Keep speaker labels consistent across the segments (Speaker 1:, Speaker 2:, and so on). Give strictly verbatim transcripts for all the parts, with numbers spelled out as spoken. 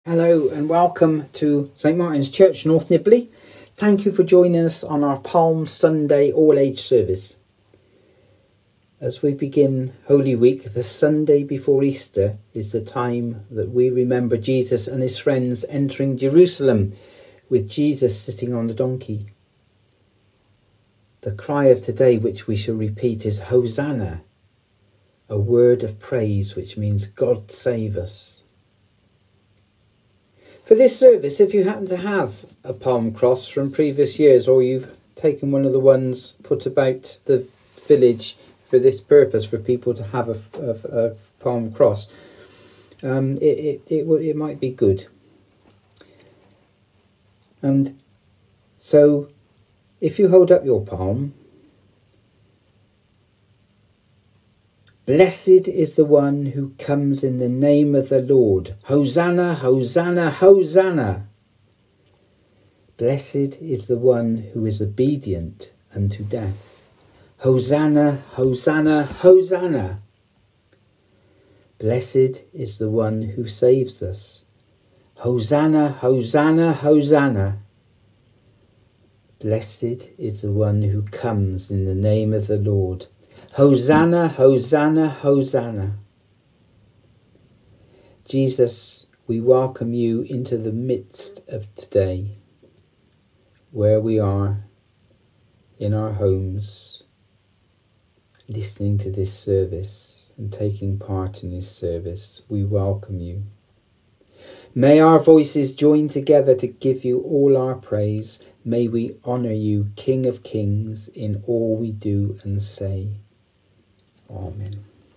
Speaker 1: Hello and welcome to St Martin's Church, North Nibley. Thank you for joining us on our Palm Sunday all-age service. As we begin Holy Week, the Sunday before Easter is the time that we remember Jesus and his friends entering Jerusalem with Jesus sitting on the donkey. The cry of today, which we shall repeat, is Hosanna, a word of praise which means God save us. For this service, if you happen to have a palm cross from previous years, or you've taken one of the ones put about the village for this purpose, for people to have a, a, a palm cross, um, it, it, it, it might be good. And so, if you hold up your palm, blessed is the one who comes in the name of the Lord. Hosanna, Hosanna, Hosanna. Blessed is the one who is obedient unto death. Hosanna, Hosanna, Hosanna. Blessed is the one who saves us. Hosanna, Hosanna, Hosanna. Blessed is the one who comes in the name of the Lord. Hosanna, Hosanna, Hosanna. Jesus, we welcome you into the midst of today, where we are in our homes, listening to this service and taking part in this service. We welcome you. May our voices join together to give you all our praise. May we honour you, King of Kings, in all we do and say. Amen.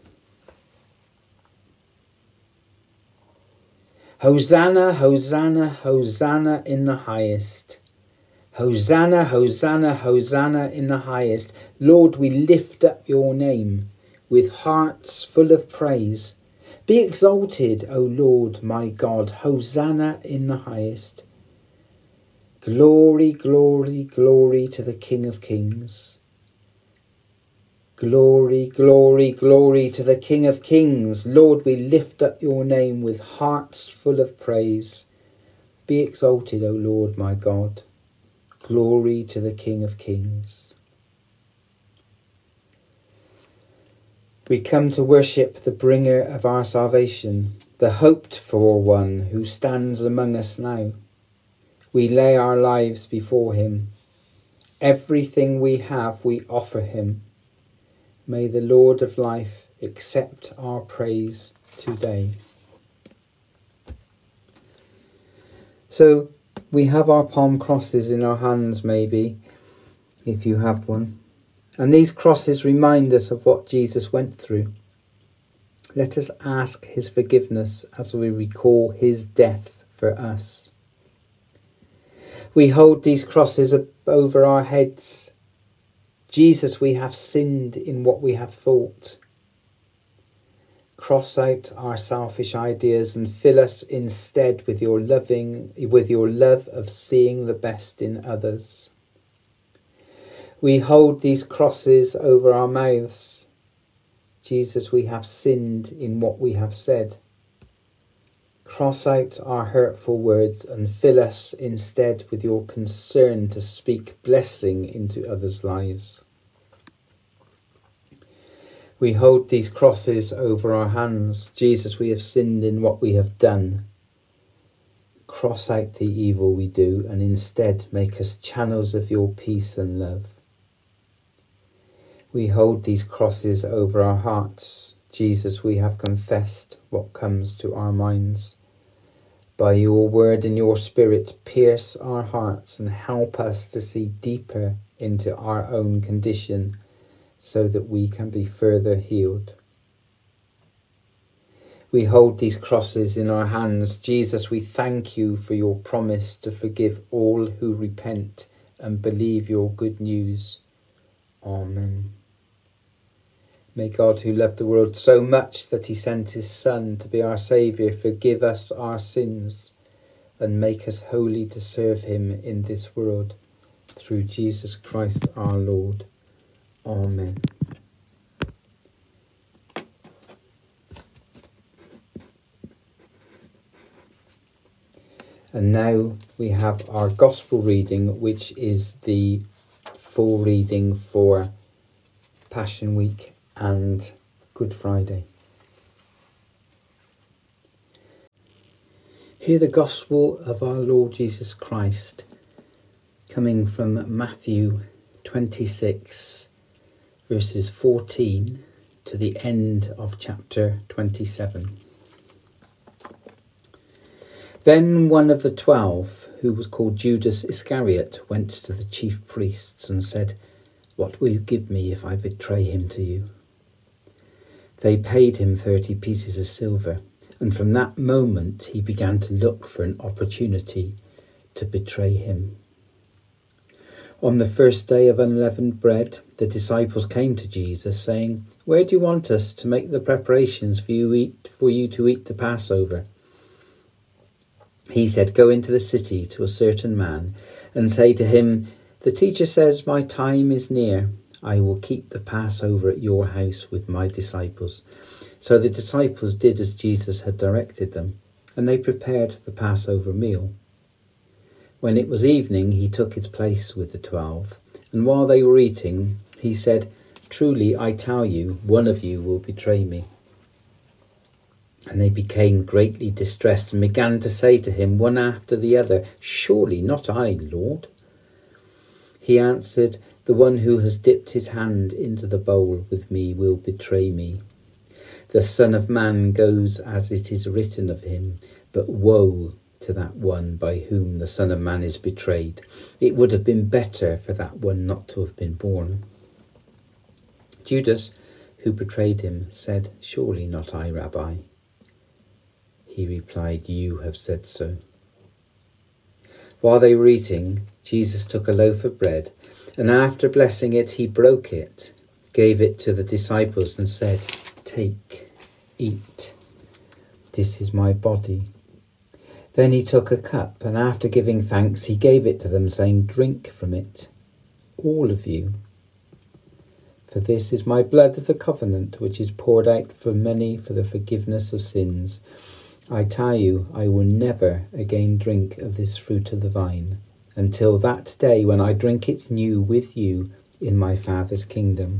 Speaker 1: Hosanna, Hosanna, Hosanna in the highest. Hosanna, Hosanna, Hosanna in the highest. Lord, we lift up your name with hearts full of praise. Be exalted, O Lord, my God. Hosanna in the highest. Glory, glory, glory to the King of Kings. Glory, glory, glory to the King of Kings. Lord, we lift up your name with hearts full of praise. Be exalted, O Lord, my God. Glory to the King of Kings. We come to worship the bringer of our salvation, the hoped-for one who stands among us now. We lay our lives before him. Everything we have, we offer him. May the Lord of life accept our praise today. So we have our palm crosses in our hands, maybe, if you have one. And these crosses remind us of what Jesus went through. Let us ask his forgiveness as we recall his death for us. We hold these crosses over our heads. Jesus, we have sinned in what we have thought. Cross out our selfish ideas and fill us instead with your loving, with your love of seeing the best in others. We hold these crosses over our mouths. Jesus, we have sinned in what we have said. Cross out our hurtful words and fill us instead with your concern to speak blessing into others' lives. We hold these crosses over our hands. Jesus, we have sinned in what we have done. Cross out the evil we do and instead make us channels of your peace and love. We hold these crosses over our hearts. Jesus, we have confessed what comes to our minds. By your word and your spirit, pierce our hearts and help us to see deeper into our own condition so that we can be further healed. We hold these crosses in our hands. Jesus, we thank you for your promise to forgive all who repent and believe your good news. Amen. May God, who loved the world so much that he sent his Son to be our Saviour, forgive us our sins and make us holy to serve him in this world. Through Jesus Christ our Lord. Amen. And now we have our Gospel reading, which is the full reading for Passion Week and Good Friday. Hear the Gospel of our Lord Jesus Christ, coming from Matthew twenty-six, verses fourteen to the end of chapter twenty-seven. Then one of the twelve, who was called Judas Iscariot, went to the chief priests and said, "What will you give me if I betray him to you?" They paid him thirty pieces of silver, and from that moment he began to look for an opportunity to betray him. On the first day of unleavened bread, the disciples came to Jesus, saying, "Where do you want us to make the preparations for you, eat, for you to eat the Passover?" He said, "Go into the city to a certain man and say to him, 'The teacher says, my time is near. I will keep the Passover at your house with my disciples.'" So the disciples did as Jesus had directed them, and they prepared the Passover meal. When it was evening, he took his place with the twelve, and while they were eating, he said, "Truly I tell you, one of you will betray me." And they became greatly distressed and began to say to him one after the other, "Surely not I, Lord." He answered, "The one who has dipped his hand into the bowl with me will betray me. The Son of Man goes as it is written of him, but woe to that one by whom the Son of Man is betrayed. It would have been better for that one not to have been born." Judas, who betrayed him, said, "Surely not I, Rabbi." He replied, "You have said so." While they were eating, Jesus took a loaf of bread, and after blessing it, he broke it, gave it to the disciples, and said, "Take, eat. This is my body." Then he took a cup, and after giving thanks, he gave it to them, saying, "Drink from it, all of you. For this is my blood of the covenant, which is poured out for many for the forgiveness of sins. I tell you, I will never again drink of this fruit of the vine, until that day when I drink it new with you in my Father's kingdom."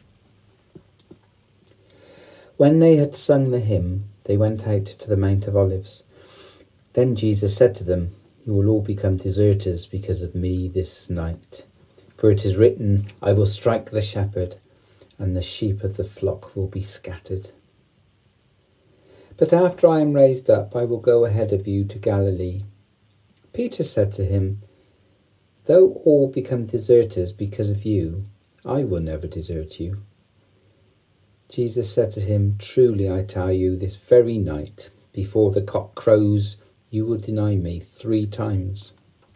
Speaker 1: When they had sung the hymn, they went out to the Mount of Olives. Then Jesus said to them, "You will all become deserters because of me this night. For it is written, I will strike the shepherd, and the sheep of the flock will be scattered. But after I am raised up, I will go ahead of you to Galilee." Peter said to him, "Though all become deserters because of you, I will never desert you." Jesus said to him, "Truly I tell you, this very night, before the cock crows, you will deny me three times."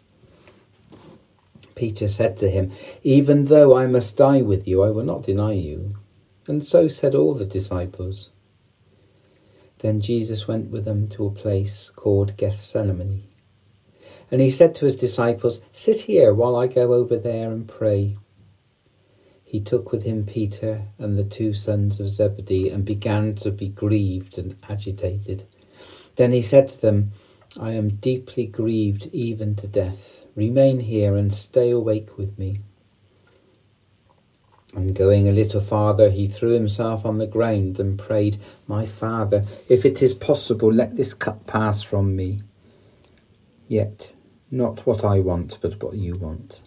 Speaker 1: Peter said to him, "Even though I must die with you, I will not deny you." And so said all the disciples. Then Jesus went with them to a place called Gethsemane. And he said to his disciples, "Sit here while I go over there and pray." He took with him Peter and the two sons of Zebedee and began to be grieved and agitated. Then he said to them, "I am deeply grieved even to death. Remain here and stay awake with me." And going a little farther, he threw himself on the ground and prayed, "My Father, if it is possible, let this cup pass from me. Yet not what I want, but what you want."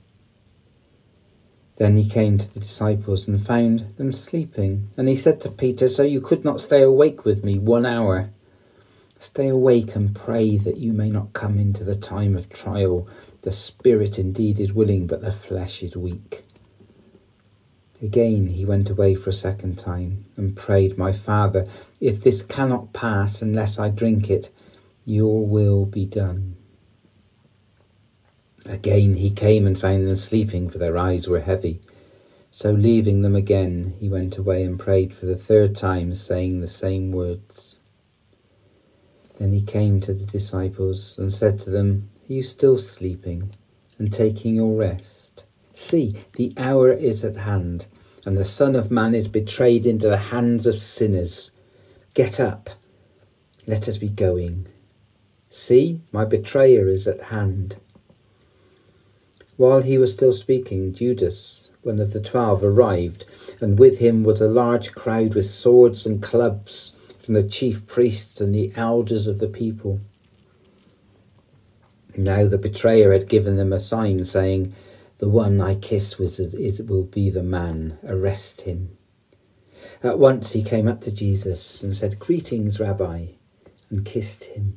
Speaker 1: Then he came to the disciples and found them sleeping. And he said to Peter, "So you could not stay awake with me one hour? Stay awake and pray that you may not come into the time of trial. The spirit indeed is willing, but the flesh is weak." Again he went away for a second time and prayed, "My Father, if this cannot pass unless I drink it, your will be done." Again he came and found them sleeping, for their eyes were heavy. So leaving them again, he went away and prayed for the third time, saying the same words. Then he came to the disciples and said to them, "Are you still sleeping and taking your rest? See, the hour is at hand, and the Son of Man is betrayed into the hands of sinners. Get up, let us be going." See, my betrayer is at hand." While he was still speaking, Judas, one of the twelve, arrived, and with him was a large crowd with swords and clubs from the chief priests and the elders of the people. Now the betrayer had given them a sign, saying, "The one I kiss was, it will be the man. Arrest him." At once he came up to Jesus and said, "Greetings, Rabbi," and kissed him.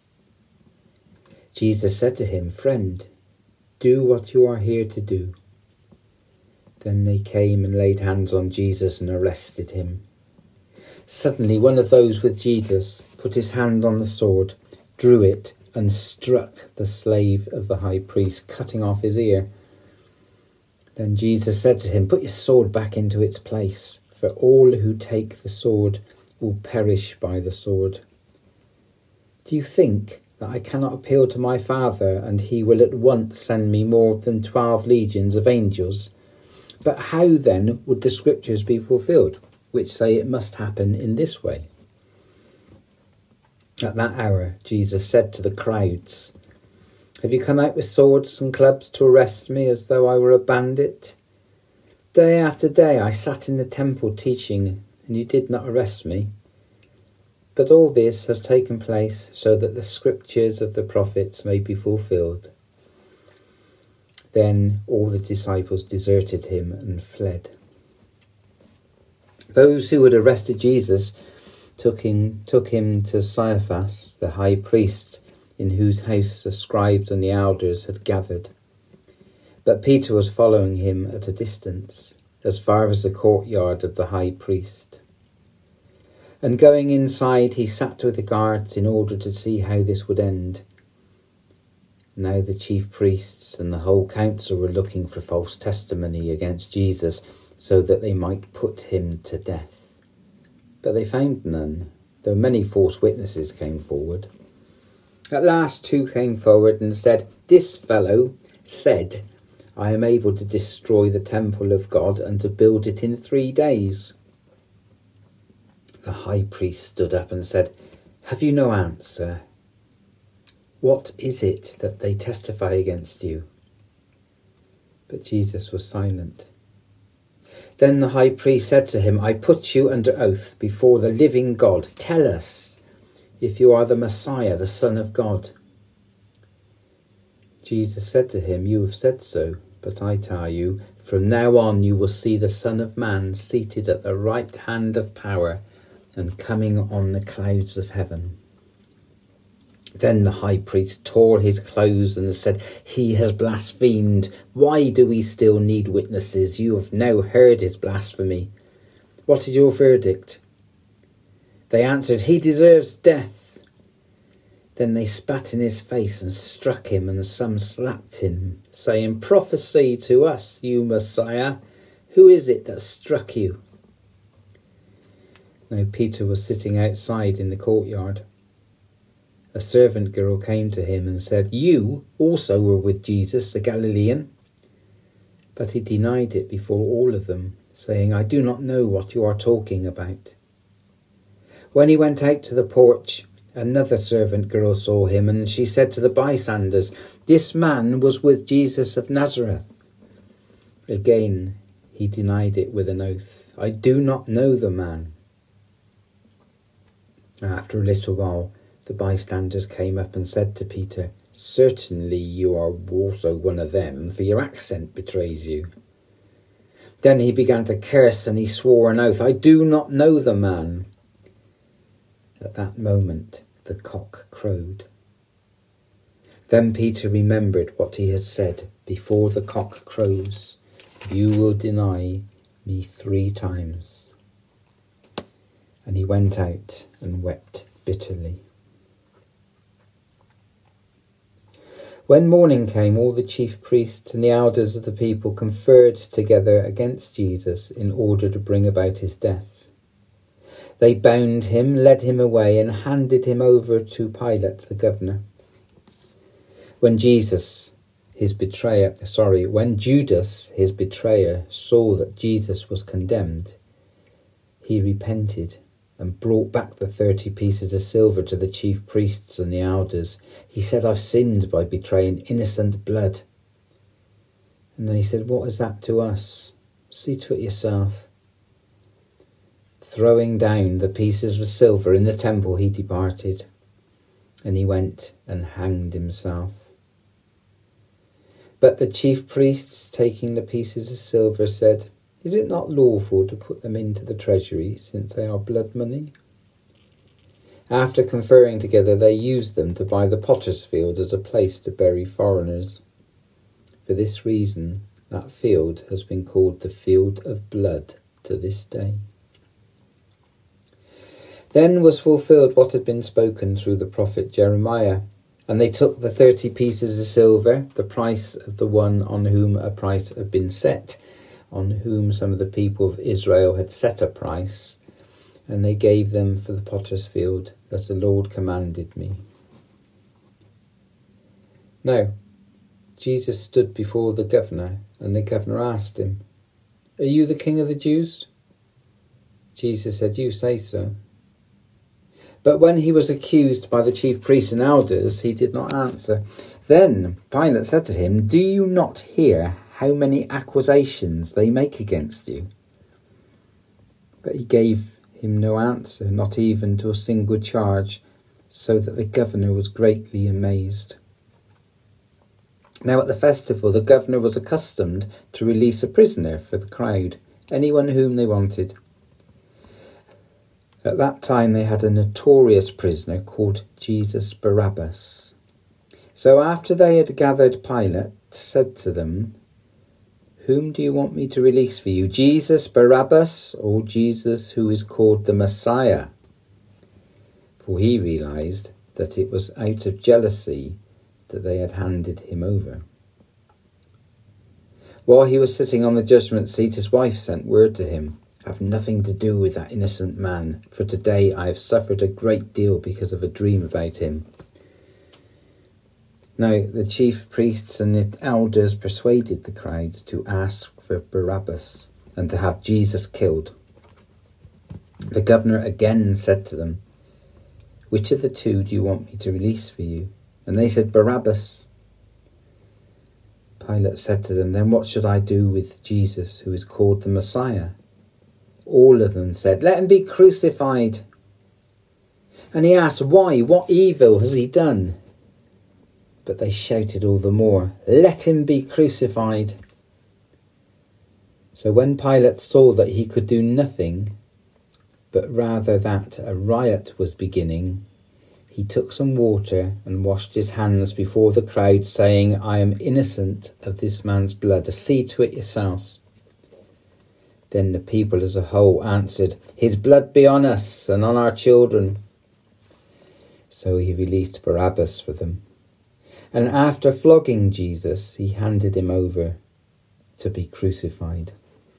Speaker 1: Jesus said to him, "Friend, do what you are here to do." Then they came and laid hands on Jesus and arrested him. Suddenly one of those with Jesus put his hand on the sword, drew it, and struck the slave of the high priest, cutting off his ear. Then Jesus said to him, "Put your sword back into its place, for all who take the sword will perish by the sword. Do you think that I cannot appeal to my Father, and he will at once send me more than twelve legions of angels? But how then would the scriptures be fulfilled, which say it must happen in this way?" At that hour, Jesus said to the crowds, "Have you come out with swords and clubs to arrest me as though I were a bandit? Day after day I sat in the temple teaching, and you did not arrest me. But all this has taken place so that the scriptures of the prophets may be fulfilled." Then all the disciples deserted him and fled. Those who had arrested Jesus took him, took him to Caiaphas, the high priest, in whose house the scribes and the elders had gathered. But Peter was following him at a distance, as far as the courtyard of the high priest. And going inside, he sat with the guards in order to see how this would end. Now the chief priests and the whole council were looking for false testimony against Jesus, so that they might put him to death. But they found none, though many false witnesses came forward. At last two came forward and said, "This fellow said, 'I am able to destroy the temple of God and to build it in three days.'" The high priest stood up and said, "Have you no answer? What is it that they testify against you?" But Jesus was silent. Then the high priest said to him, "I put you under oath before the living God. Tell us if you are the Messiah, the Son of God." Jesus said to him, "You have said so, but I tell you, from now on you will see the Son of Man seated at the right hand of power and coming on the clouds of heaven." Then the high priest tore his clothes and said, "He has blasphemed. Why do we still need witnesses? You have now heard his blasphemy. What is your verdict?" They answered, "He deserves death." Then they spat in his face and struck him, and some slapped him, saying, "Prophesy to us, you Messiah. Who is it that struck you?" Now Peter was sitting outside in the courtyard. A servant girl came to him and said, "You also were with Jesus the Galilean." But he denied it before all of them, saying, "I do not know what you are talking about." When he went out to the porch, another servant girl saw him, and she said to the bystanders, "This man was with Jesus of Nazareth." Again he denied it with an oath, "I do not know the man." After a little while, the bystanders came up and said to Peter, "Certainly you are also one of them, for your accent betrays you." Then he began to curse and he swore an oath, "I do not know the man." At that moment the cock crowed. Then Peter remembered what he had said, "Before the cock crows, you will deny me three times." And he went out and wept bitterly. When morning came, all the chief priests and the elders of the people conferred together against Jesus in order to bring about his death. They bound him, led him away, and handed him over to Pilate, the governor. When Jesus, his betrayer, sorry, when Judas, his betrayer, saw that Jesus was condemned, he repented and brought back the thirty pieces of silver to the chief priests and the elders. He said, I've sinned by betraying innocent blood. And they said, what is that to us? See to it yourself. Throwing down the pieces of silver in the temple, he departed, and he went and hanged himself. But the chief priests, taking the pieces of silver, said, is it not lawful to put them into the treasury, since they are blood money? After conferring together, they used them to buy the potter's field as a place to bury foreigners. For this reason, that field has been called the Field of Blood to this day. Then was fulfilled what had been spoken through the prophet Jeremiah. And they took the thirty pieces of silver, the price of the one on whom a price had been set, on whom some of the people of Israel had set a price, and they gave them for the potter's field, as the Lord commanded me. Now, Jesus stood before the governor, and the governor asked him, are you the king of the Jews? Jesus said, you say so. But when he was accused by the chief priests and elders, he did not answer. Then Pilate said to him, do you not hear how many accusations they make against you? But he gave him no answer, not even to a single charge, so that the governor was greatly amazed. Now at the festival, the governor was accustomed to release a prisoner for the crowd, anyone whom they wanted. At that time they had a notorious prisoner called Jesus Barabbas. So after they had gathered, Pilate said to them, whom do you want me to release for you, Jesus Barabbas or Jesus who is called the Messiah? For he realized that it was out of jealousy that they had handed him over. While he was sitting on the judgment seat, his wife sent word to him, have nothing to do with that innocent man, for today I have suffered a great deal because of a dream about him. Now the chief priests and the elders persuaded the crowds to ask for Barabbas and to have Jesus killed. The governor again said to them, which of the two do you want me to release for you? And they said, Barabbas. Pilate said to them, then what should I do with Jesus, who is called the Messiah? All of them said, let him be crucified. And he asked, why? What evil has he done? But they shouted all the more, let him be crucified. So when Pilate saw that he could do nothing, but rather that a riot was beginning, he took some water and washed his hands before the crowd, saying, I am innocent of this man's blood. See to it yourselves. Then the people as a whole answered, his blood be on us and on our children. So he released Barabbas for them. And after flogging Jesus, he handed him over to be crucified.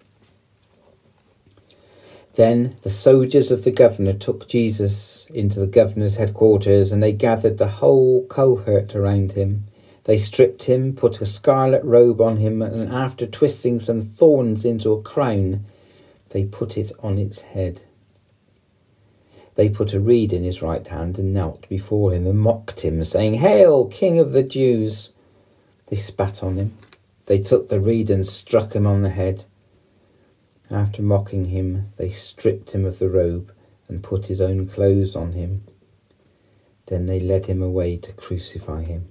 Speaker 1: Then the soldiers of the governor took Jesus into the governor's headquarters, and they gathered the whole cohort around him. They stripped him, put a scarlet robe on him, and after twisting some thorns into a crown, they put it on its head. They put a reed in his right hand and knelt before him and mocked him, saying, Hail, King of the Jews! They spat on him. They took the reed and struck him on the head. After mocking him, they stripped him of the robe and put his own clothes on him. Then they led him away to crucify him.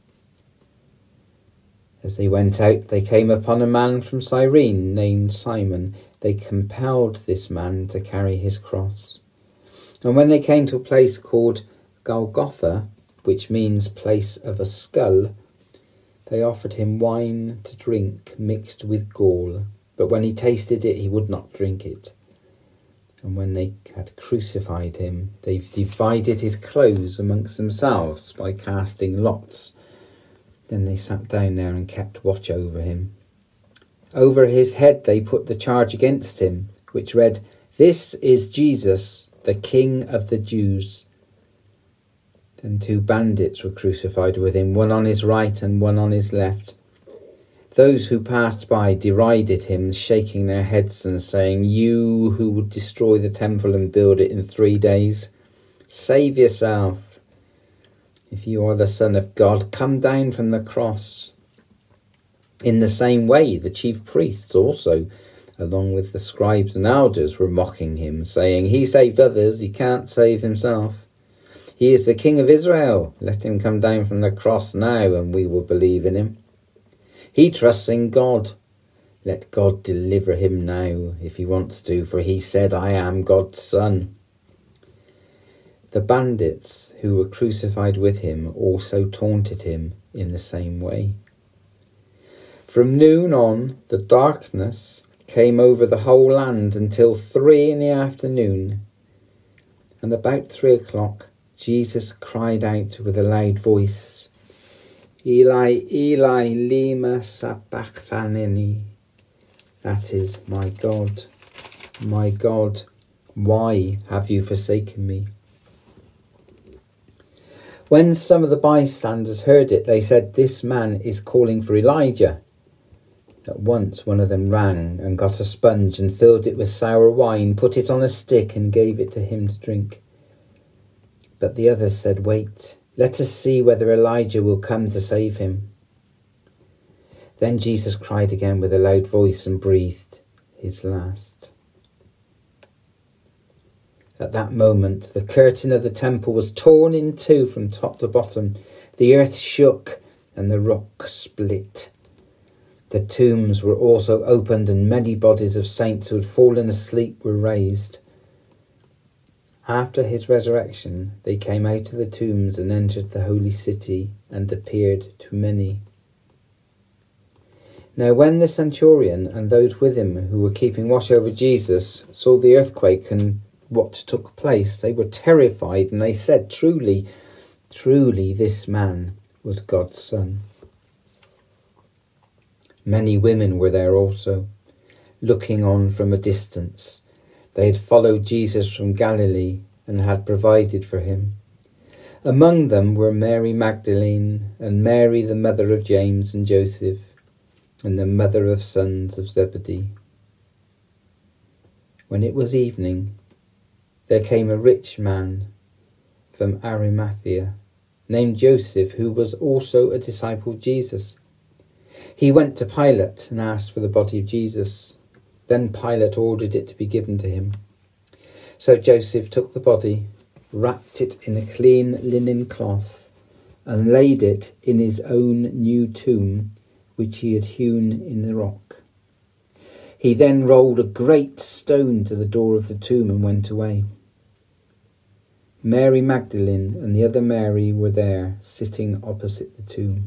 Speaker 1: As they went out, they came upon a man from Cyrene named Simon. They compelled this man to carry his cross. And when they came to a place called Golgotha, which means place of a skull, they offered him wine to drink mixed with gall. But when he tasted it, he would not drink it. And when they had crucified him, they divided his clothes amongst themselves by casting lots. Then they sat down there and kept watch over him. Over his head they put the charge against him, which read, This is Jesus, the King of the Jews. Then two bandits were crucified with him, one on his right and one on his left. Those who passed by derided him, shaking their heads and saying, "You who would destroy the temple and build it in three days, save yourself. If you are the Son of God, come down from the cross." In the same way, the chief priests also, along with the scribes and elders, were mocking him, saying, "He saved others, he can't save himself. He is the King of Israel. Let him come down from the cross now, and we will believe in him. He trusts in God. Let God deliver him now, if he wants to, for he said, 'I am God's son.'" The bandits who were crucified with him also taunted him in the same way. From noon on, the darkness came over the whole land until three in the afternoon. And about three o'clock, Jesus cried out with a loud voice, "Eli, Eli, lema sabachthani." That is, "My God, my God, why have you forsaken me?" When some of the bystanders heard it, they said, "This man is calling for Elijah." At once one of them ran and got a sponge and filled it with sour wine, put it on a stick and gave it to him to drink. But the others said, "Wait, let us see whether Elijah will come to save him." Then Jesus cried again with a loud voice and breathed his last. At that moment, the curtain of the temple was torn in two from top to bottom. The earth shook and the rock split. The tombs were also opened, and many bodies of saints who had fallen asleep were raised. After his resurrection, they came out of the tombs and entered the holy city and appeared to many. Now when the centurion and those with him who were keeping watch over Jesus saw the earthquake and what took place, they were terrified, and they said, "Truly, truly this man was God's son." Many women were there also, looking on from a distance. They had followed Jesus from Galilee and had provided for him. Among them were Mary Magdalene and Mary, the mother of James and Joseph, and the mother of sons of Zebedee. When it was evening, there came a rich man from Arimathea, named Joseph, who was also a disciple of Jesus. He went to Pilate and asked for the body of Jesus. Then Pilate ordered it to be given to him. So Joseph took the body, wrapped it in a clean linen cloth, and laid it in his own new tomb, which he had hewn in the rock. He then rolled a great stone to the door of the tomb and went away. Mary Magdalene and the other Mary were there, sitting opposite the tomb.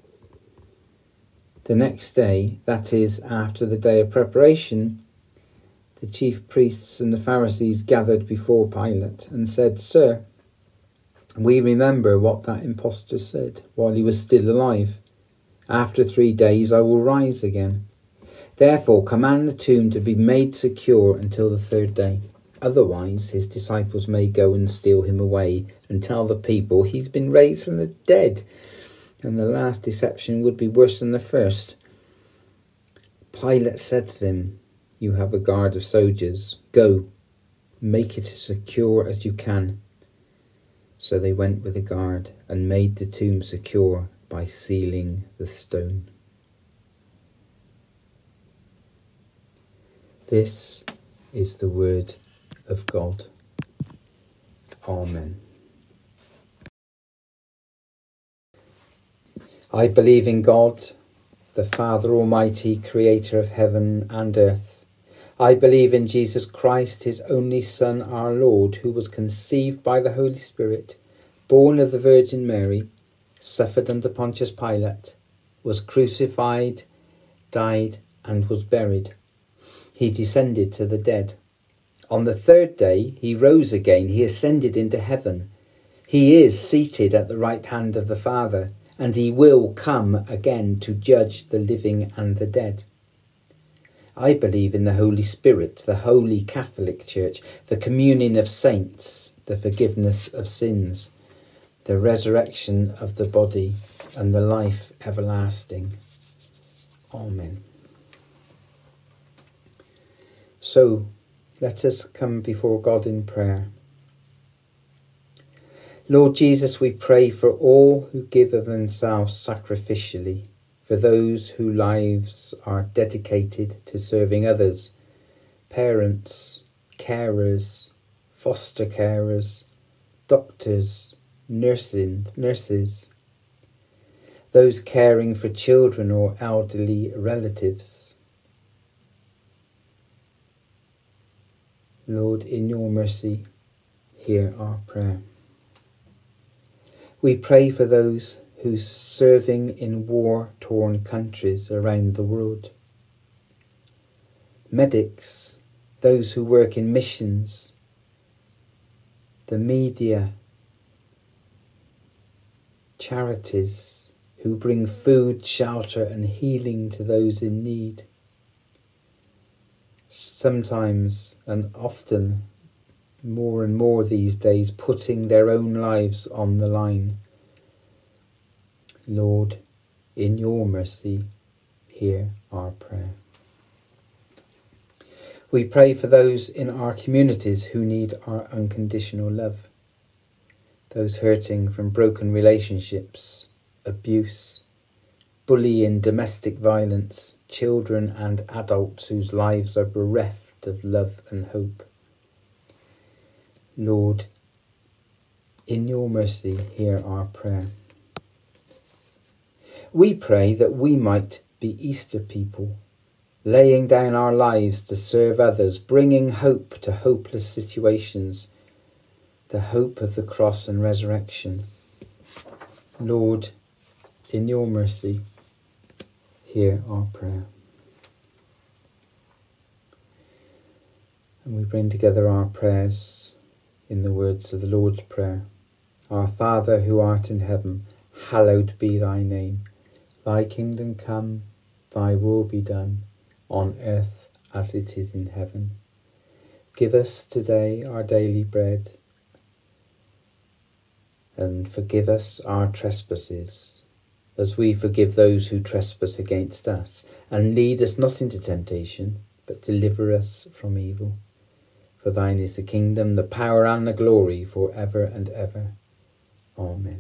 Speaker 1: The next day, that is, after the day of preparation, the chief priests and the Pharisees gathered before Pilate and said, "Sir, we remember what that impostor said while he was still alive. After three days I will rise again. Therefore command the tomb to be made secure until the third day. Otherwise his disciples may go and steal him away and tell the people he's been raised from the dead. And the last deception would be worse than the first." Pilate said to them, "You have a guard of soldiers. Go, make it as secure as you can." So they went with a guard and made the tomb secure by sealing the stone. This is the word of God. Amen. I believe in God, the Father Almighty, creator of heaven and earth. I believe in Jesus Christ, his only Son, our Lord, who was conceived by the Holy Spirit, born of the Virgin Mary, suffered under Pontius Pilate, was crucified, died, and was buried. He descended to the dead. On the third day he rose again, he ascended into heaven. He is seated at the right hand of the Father, and he will come again to judge the living and the dead. I believe in the Holy Spirit, the Holy Catholic Church, the communion of saints, the forgiveness of sins, the resurrection of the body, and the life everlasting. Amen. So, let us come before God in prayer. Lord Jesus, we pray for all who give of themselves sacrificially, for those whose lives are dedicated to serving others, parents, carers, foster carers, doctors, nursing, nurses, those caring for children or elderly relatives. Lord, in your mercy, hear our prayer. We pray for those who are serving in war-torn countries around the world. Medics, those who work in missions, the media, charities who bring food, shelter and healing to those in need. Sometimes and often, more and more these days, putting their own lives on the line. Lord, in your mercy, hear our prayer. We pray for those in our communities who need our unconditional love, those hurting from broken relationships, abuse, bullying, domestic violence, children and adults whose lives are bereft of love and hope. Lord, in your mercy, hear our prayer. We pray that we might be Easter people, laying down our lives to serve others, bringing hope to hopeless situations, the hope of the cross and resurrection. Lord, in your mercy, hear our prayer. And we bring together our prayers in the words of the Lord's Prayer. Our Father who art in heaven, hallowed be thy name. Thy kingdom come, thy will be done, on earth as it is in heaven. Give us today our daily bread, and forgive us our trespasses, as we forgive those who trespass against us. And lead us not into temptation, but deliver us from evil. For thine is the kingdom, the power and the glory, for ever and ever. Amen.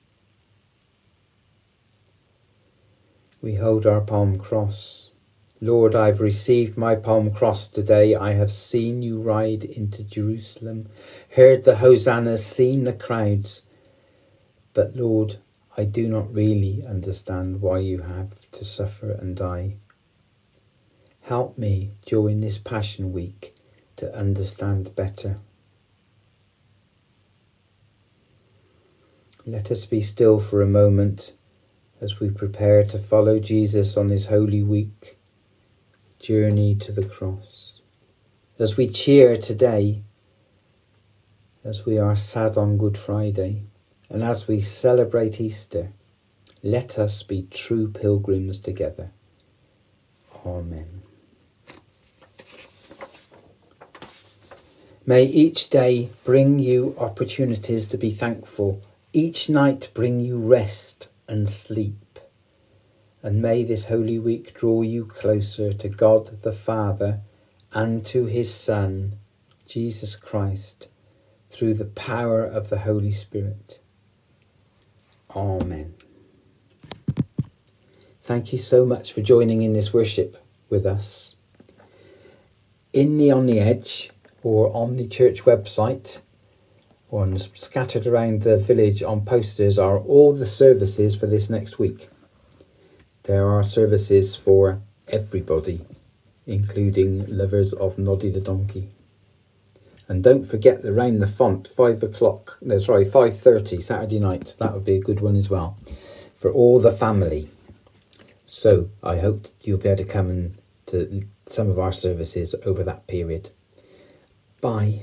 Speaker 1: We hold our palm cross. Lord, I've received my palm cross today. I have seen you ride into Jerusalem, heard the hosannas, seen the crowds. But Lord, I do not really understand why you have to suffer and die. Help me during this Passion Week to understand better. Let us be still for a moment as we prepare to follow Jesus on his Holy Week journey to the cross. As we cheer today, as we are sad on Good Friday, and as we celebrate Easter, let us be true pilgrims together. Amen. May each day bring you opportunities to be thankful. Each night bring you rest and sleep. And may this Holy Week draw you closer to God the Father and to his Son, Jesus Christ, through the power of the Holy Spirit. Amen. Thank you so much for joining in this worship with us. In the On the Edge, or on the church website, or scattered around the village on posters, are all the services for this next week. There are services for everybody, including lovers of Noddy the donkey. And don't forget the Round the Font, five o'clock, no sorry, five thirty Saturday night. That would be a good one as well, for all the family. So I hope you'll be able to come and to some of our services over that period. Bye.